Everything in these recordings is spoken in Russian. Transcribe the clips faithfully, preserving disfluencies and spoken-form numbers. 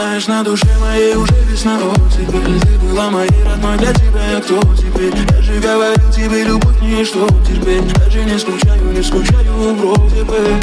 Знаешь, на душе моей уже весна, о, теперь ты была моей родной, для тебя я кто теперь? Я же говорил тебе, любовь не что терпеть. Даже не скучаю, не скучаю вроде бы.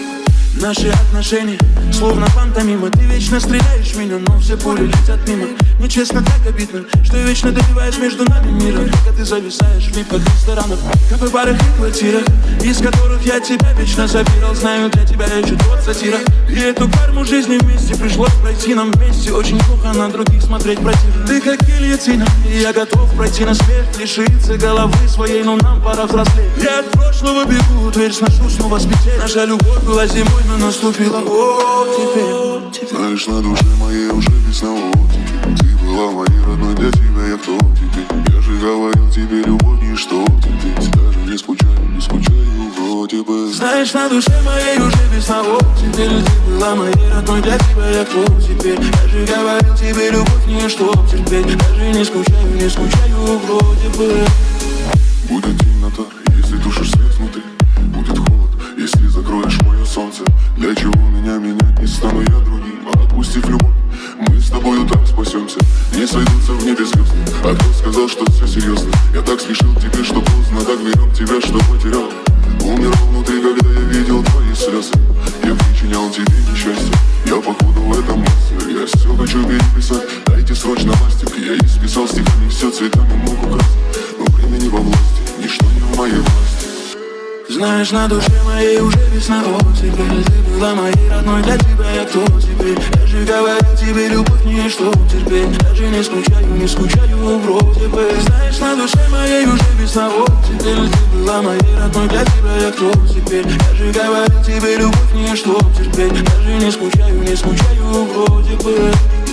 Наши отношения словно пантомима. Ты вечно стреляешь в меня, но все пули летят мимо. Нечестно, так обидно, что вечно добиваешь между нами мира. Только ты зависаешь в липках ресторанов, кафе-барах и квартирах, из которых я тебя вечно забирал. Знаю, для тебя я чуть-чуть сатира. И эту карму жизни вместе пришлось пройти нам вместе. Очень плохо на других смотреть противно. Ты как гильотина, и я готов пройти на смерть, лишиться головы своей, но нам пора взрослеть. Я от прошлого бегу, дверь сношу, снова с петель. Наша любовь была зимой, но наступила о, теперь, теперь. Знаешь, на душе моей уже весна, о, теперь. Ты была моей родной, для тебя я кто теперь? Я же говорил тебе, любовь ничто теперь. Даже не скучаю, не скучаю вроде бы. Знаешь, на душе моей уже весна, о, теперь. Ты была моей родной, для тебя я кто теперь? Я же говорил тебе, любовь ничто терпеть. Даже не скучаю, не скучаю вроде бы. Будет темнота, если тушишь свет внутри. Будет холод, если закроешь мое солнце. Для чего меня менять, не стану я другим. А отпустив любовь, мы с тобою так спасемся. Не сойдутся в небе звезды. А кто сказал, что все серьезно? Я так спешил к тебе, что поздно. Так берег тебя, что потерял. Умирал внутри, когда я видел твои слезы. Я причинял тебе несчастье. Я походу в этом мастер. Я все хочу переписать. Дайте срочно ластик. Я исписал стихами, все цветами мог украсть. Но времени во власти, ничто не в моей власти. Знаешь, на душе моей уже весна, о, теперь. Ты была моей родной, для тебя я кто теперь? Я же говорил тебе, любовь ничто терпеть. Даже не скучаю, не скучаю вроде бы. Знаешь, на душе моей уже весна, о, теперь. Ты была моей родной, для тебя я кто теперь? Я же говорил тебе, любовь ничто терпеть. Даже не скучаю, не скучаю вроде бы.